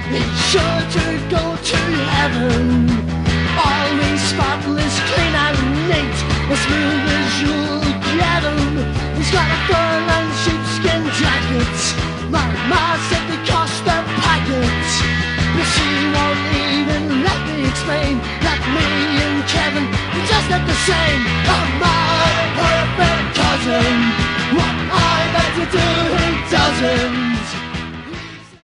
He's sure to go to heaven. Always spotless, clean and neat, as smooth as you'll get him. He's got a fur-lined sheepskin jacket. My ma said they cost a packet, but she won't even let me explain that me and Kevin are just not the same. Oh, my perfect cousin, what I bet to do he doesn't.